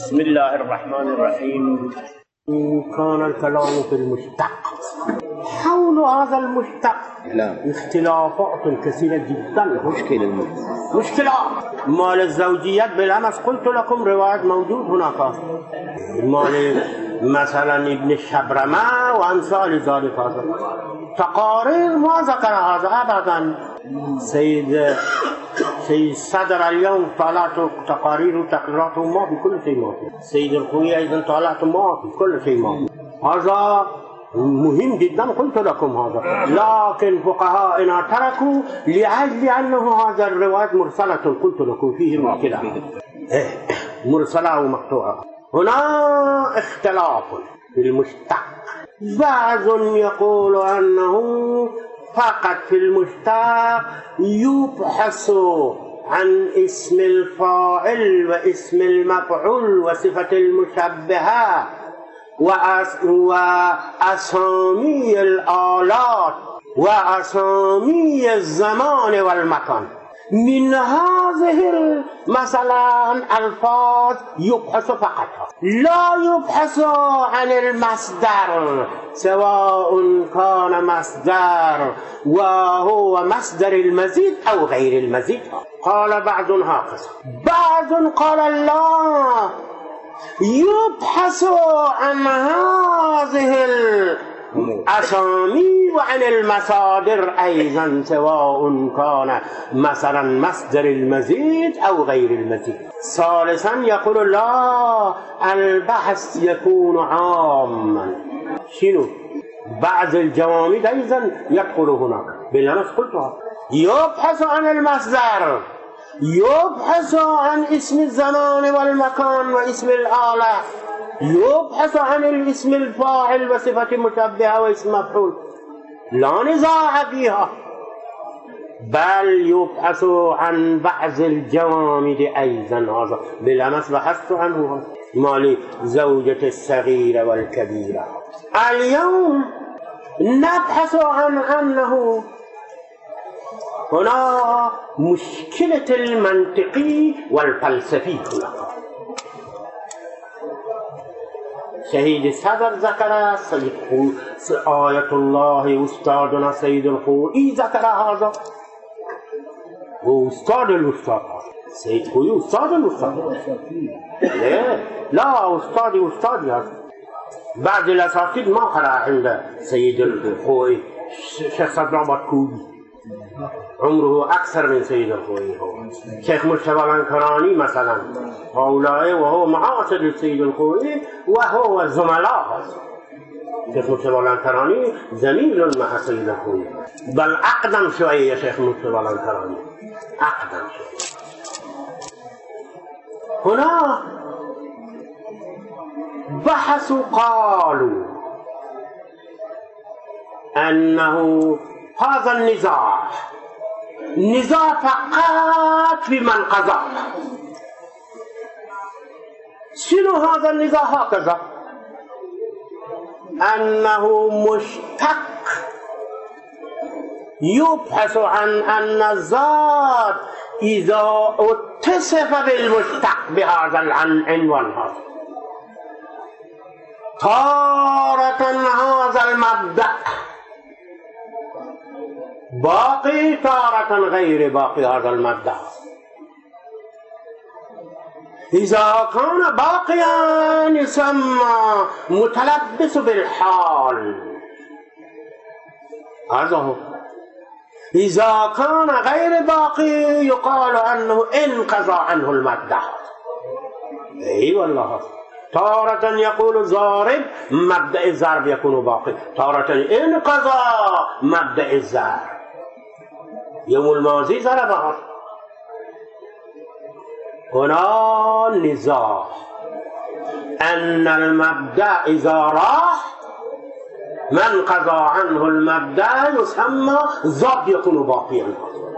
بسم الله الرحمن الرحيم. كان الكلام في المشتق. حول هذا المشتق اختلافات كثيرة جدا. مشكلة مال الزوجية بالأمس قلت لكم رواية موجود هناك مال مثلا ابن الشبرمة وأمثال ذلك. هذا تقارير ما ذكر هذا أبدا. سيد صدر اليوم طالعت تقارير وتقريرات ما في كل شيء ما في. سيد الخوي أيضا طالعت ما في كل شيء ما في. هذا مهم جدا قلت لكم هذا. لكن فقهاءنا تركوا لأجل أنه هذا الرواية مرسلة قلت لكم فيه مشكلة مرسلة ومقطوعة. هنا اختلاف في المشتق. بعض يقول أنه فقط في المشتق يبحث عن اسم الفاعل واسم المفعول وصفة المشبهة وأسامي الآلات وأسامي الزمان والمكان. من هذه مثلا الألفاظ يبحث فقط، لا يبحث عن المصدر سواء كان مصدر وهو مصدر المزيد أو غير المزيد. قال بعض هكذا، بعض قال لا، يبحث عن هذه الأسامي وعن المصادر أيضا سواء كان مثلا مصدر المزيد أو غير المزيد. ثالثا يقول لا، البحث يكون عاما. شنو؟ بعض الجوامد أيضا يدخل هناك بالأمس قلتها. يبحث عن المصدر، يبحث عن اسم الزمان والمكان واسم الآلة، يبحث عن الاسم الفاعل وصفة مشبهة واسم مفعول، لا نزاع فيها، بل يبحث عن بعض الجوامد أيضا. هذا بالأمس بحثت عنه مال زوجة الصغيرة والكبيرة. اليوم نبحث عن أنه هنا مشكلة المنطقي والفلسفي. هنا شهيد الصدر ذكر، سيد آية الله أستاذنا سيد الخوئي ذكر هذا، وأستاذ الأستاذ سيد الخوئي أستاذ الأستاذ لا أستاذ هذا. بعد الأساتذة ما قرأ عند سيد الخوئي. شيخ صدر كوبي عمره أكثر من سيد الخوئي. هو شيخ مجتبى العنكراني مثلا هؤلاء وهو معاصر السيد الخوئي وهو زملاء. شيخ مجتبى العنكراني زميل مع سيد الخوئي، بل أقدم شوية. شيخ مجتبى العنكراني أقدم شوية. هنا بحثوا قالوا أنه هذا النزاع فقط في من قضى. شنو هذا النزاع؟ هكذا أنه مشتق، يبحث عن أن الذات إذا اتصف بالمشتق بهذا العنوان هذا تارة هذا المبدأ باقي، تارة غير باقي هذا المبدأ. إذا كان باقيا يسمى متلبس بالحال، هذا هو. إذا كان غير باقي يقال أنه انقضى عنه المبدأ. أي والله. تارة يقول ضارب مبدأ الضرب يكون باقي، تارة انقضى مبدأ الضرب. يوم الماضي ضربها. هنا نزاع أن المبدأ إذا راح من قضى عنه المبدأ يسمى ضرب يكون باقيا.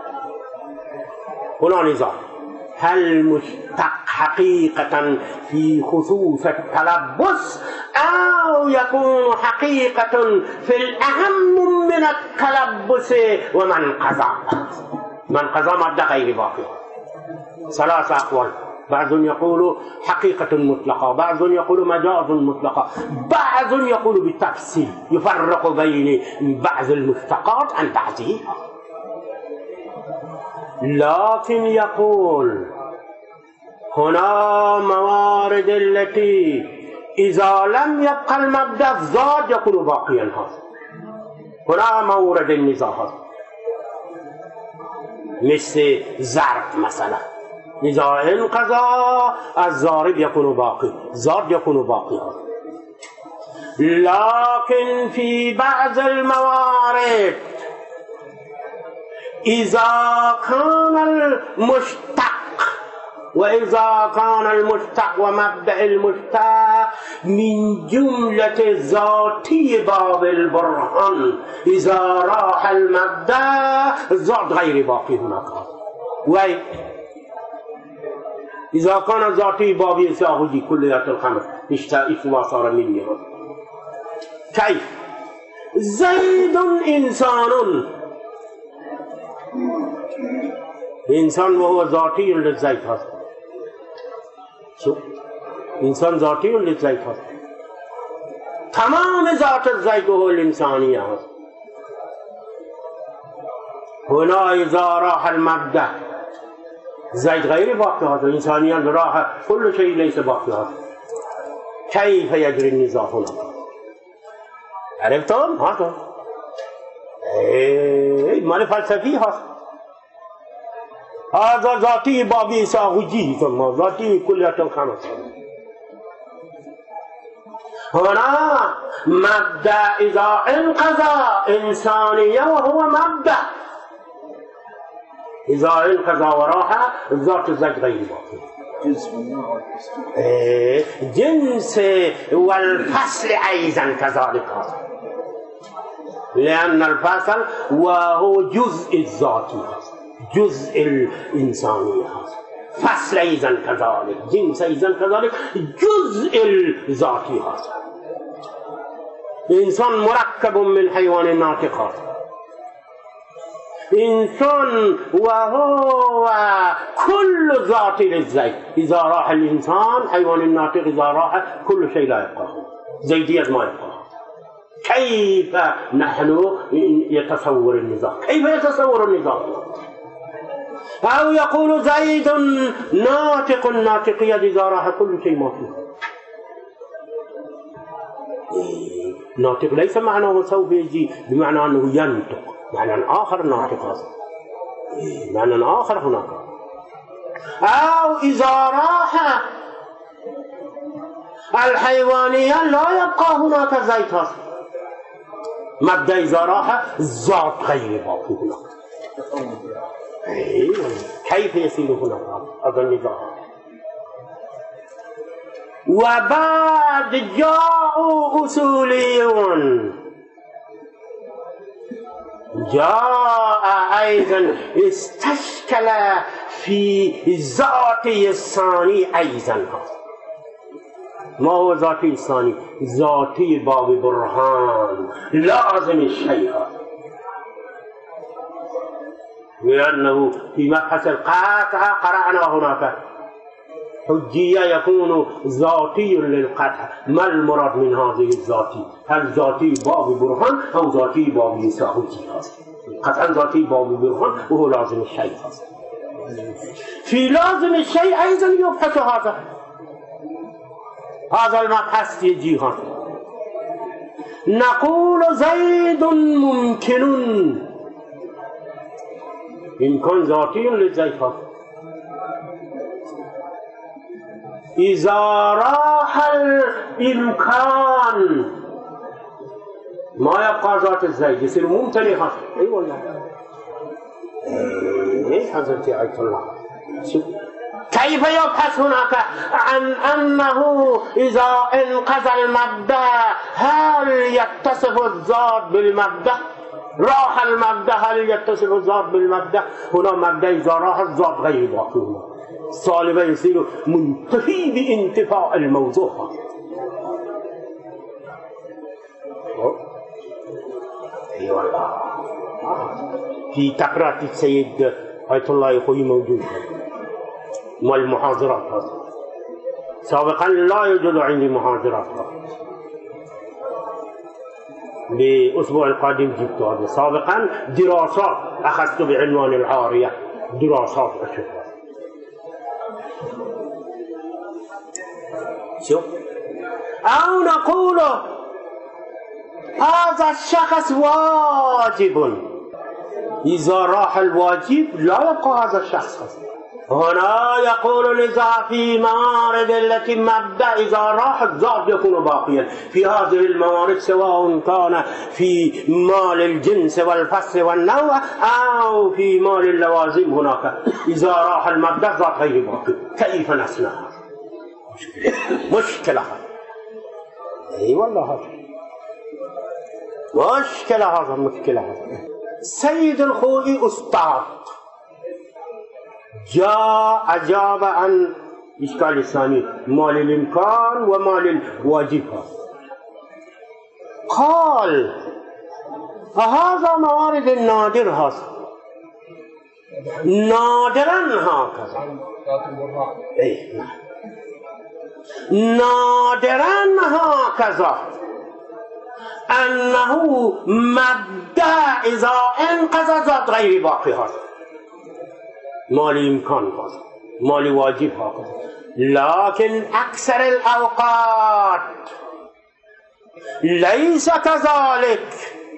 هنا نزاع هل مشتق حقيقة في خصوص التلبس أو يكون حقيقة في الأهم من التلبس ومن قضى. من قضى مبدأ غير باقي. ثلاثة أقوال بعض يقول حقيقة مطلقة، بعض يقول مجاز مطلقة، بعض يقول بالتفصيل يفرق بين بعض المشتقات عن بعضها. لكن يقول هنا موارد التي إذا لم يبقى المبدأ الذات يكون باقيا. هنا مورد النزاع مثل ضرب مثلا، إذا انقضى الضارب يكون باقي، ذات يكون باقي. لكن في بعض الموارد إذا كان المشتق، وإذا كان المشتق ومبدأ المشتق من جملة ذاتي باب البرهان، إذا راح المبدأ الذات غير باقي هناك. إذا كان ذاتي باب يساهدي كليات الخمس اشتوا صار مني. كيف؟ زيد إنسان، إنسان وهو ذاتي للزيد هذا. شوف، إنسان ذاتي للزيد هذا، تمام ذات الزيد هو الإنسانية هذا. هنا إذا راح المبدأ زيد غير باقي هذا، إنسانية راح كل شيء ليس باقي هذا. كيف يجري النزاع هنا؟ عرفتم؟ هذا مال فلسفي هذا ذاتي بابي ساهجي، ثم ذاتي كلية الخمس. هنا مبدأ إذا انقضى إنسانية وهو مبدأ، إذا انقضى وراح ذات الزيت غير باقي. جنس والفصل أيضا كذلك، لأن الفصل وهو جزء الذاتي، جزء الإنسانية. فصل أيضا كذلك، جنس أيضا كذلك، جزء الذاتي. إنسان مركب من حيوان ناطق، إنسان وهو كل ذات للزيت. إذا راح الإنسان حيوان الناطق، إذا راح كل شيء لا يبقى، زيدية ما يبقى. كيف نحن يتصور النظام؟ كيف يتصور النظام؟ أو يقول زيد ناطق، الناطقية إذا راح كل شيء ما فيه. ناطق ليس معناه سوف يجي بمعنى أنه ينطق، معنى آخر ناطق، معنى آخر هناك. أو إذا راح الحيوانية لا يبقى هناك زيت، مبدأ إذا راح ذات غير باقي هناك. كيف يصير هناك هذا النظام؟ وبعد جاءوا أصوليون، جاء أيضا استشكل في ذاتي الثاني أيضا. ما هو ذاتي الثاني؟ ذاتي باب برهان لازم الشيء، لأنه في مبحث القاطع قرأنا هناك حجية يكون ذاتي للقطع. ما المراد من هذه الذاتي؟ هل ذاتي باب برهان أو ذاتي باب يساهجي؟ قطعا ذاتي باب برهان وهو لازم الشيء. في لازم الشيء أيضا يبحث هذا المبحث يجي هنا. نقول زيد ممكن، إمكان ذاتي للزيت. إذا راح الإمكان ما يبقى ذات الزيت، يصير ممتنع. أي والله، حضرت آية الله. كيف يبحث هناك عن أنه إذا انقضى المبدأ هل يتصف الذات بالمبدأ؟ راح المبدأ هل يتصف الذات بالمبدأ؟ هنا مبدأ إذا راح الذات غير باقي، صالبا يصير منتهي بانتفاء الموضوع. أي والله، في تقرأت السيد آية الله يخوي موجود. مال المحاضرات هذا. سابقا لا يوجد عندي محاضرات هذا. بالأسبوع القادم جبت هذا. سابقا دراسات أخذت بعنوان العارية، دراسات أشوفها. شوف، أو نقول هذا الشخص واجب، إذا راح الواجب لا يبقى هذا الشخص. هنا يقول لذا في موارد التي مبدأ إذا راح الذات يكون باقيا في هذه الموارد، سواء كان في مال الجنس والفصل والنوع أو في مال اللوازم. هناك إذا راح المبدأ ذات غير باقي، كيف نصنعها؟ مشكلة. اي والله هذا مشكلة، هذا مشكلة. سيد الخوئي أستاذ جاء أجاب عن إشكال الثاني، مال الإمكان ومال الواجب. قال هذا موارد النادر، هذا نادرا هكذا. اي نادرا هكذا أنه مبدأ إذا انقضى ذات غير باقي، هذا مال إمكان، هذا مال واجب هكذا. لكن أكثر الأوقات ليس كذلك.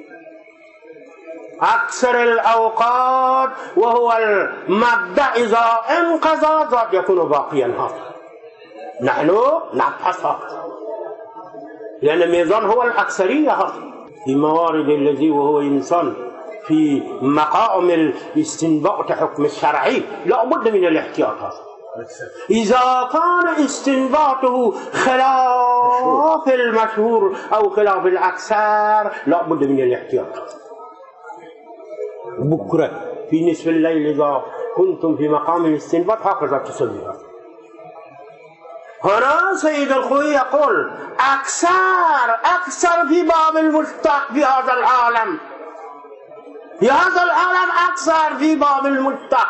أكثر الأوقات وهو المبدأ إذا انقضى ذات يكون باقيا، هذا نحن نبحث هذا، لأن ميزان هو الأكثرية. هذا في موارد الذي وهو إنسان في مقام الاستنباط حكم الشرعي لا بد من الاحتياط. هذا إذا كان استنباطه خلاف المشهور أو خلاف الأكثر لا بد من الاحتياط. بكرة في نصف الليل إذا كنتم في مقام الاستنباط هكذا تسوي. هنا سيد الخوئي يقول أكثر في باب المشتق في هذا العالم، في هذا العالم أكثر في باب المشتق،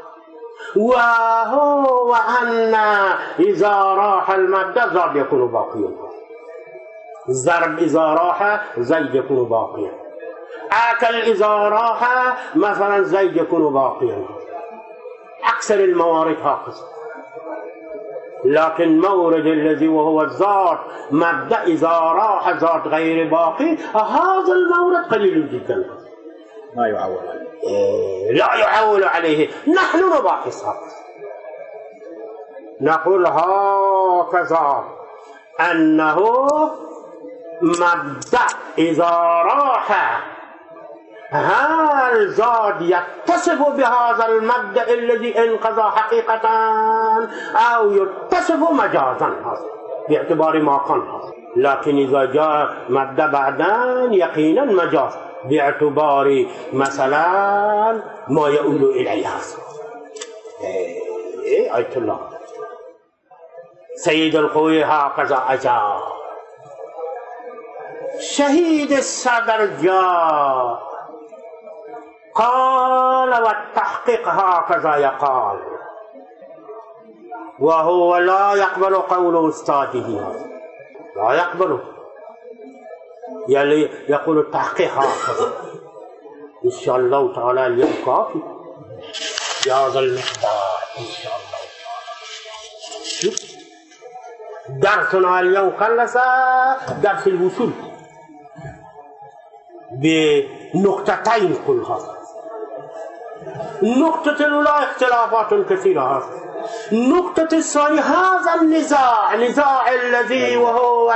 وهو أن إذا راح المادة زاد يكون باقيا. ضرب إذا راح زيد يكون باقيا، أكل إذا راح مثلا زيد يكون باقيا. أكثر الموارد هكذا. لكن مورد الذي وهو الذات مبدأ إذا راح ذات غير باقي، هذا المورد قليل جدا، لا يعول عليه. لا يعول عليه. نحن نباحث هذا، نقول هكذا أنه مبدأ إذا راح، هل زاد يتصف بهذا المبدأ الذي انقضى حقيقة أو يتصف مجازا باعتبار ما كان. لكن إذا جاء مبدأ بعدين يقينا مجاز باعتبار مثلا ما يؤول إليها. آية الله. سيد الخوئي هكذا أجاب. شهيد الصدر جاء قال والتحقيق هكذا يقال، وهو لا يقبل قول أستاذه، لا يقبله، يعني يقول التحقيق هكذا. إن شاء الله تعالى اليوم كافي بهذا المقدار إن شاء الله تعالى. درسنا اليوم خلص درس الوصول بنقطتين كلها. النقطة الأولى اختلافات كثيرة. النقطة الثانية هذا النزاع، نزاع الذي وهو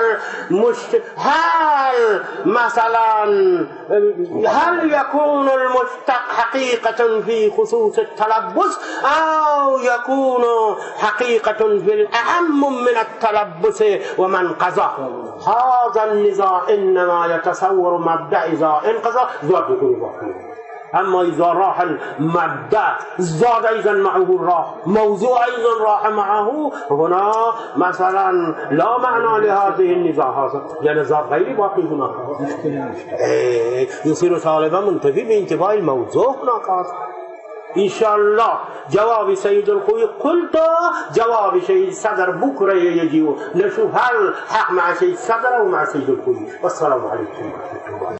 هل مثلا هل يكون المشتق حقيقة في خصوص التلبس أو يكون حقيقة في الأهم من التلبس ومن قضى. هذا النزاع إنما يتصور مبدأ إذا انقضى ذات يكون باقي. أما إذا راح المبدأ زاد أيضا معه الراح، موضوع أيضا راح معه، هنا مثلا لا معنى لهذه النزاع هذا، لأن زاد غير باقي هناك. يصير طالبا منتفي بانتفاء الموضوع هناك. إن شاء الله جواب سيد الخوي قلت جواب سيد الصدر بكرة يجي نشوف هل حق مع سيد الصدر أو مع سيد الخوي. والسلام عليكم ورحمة الله.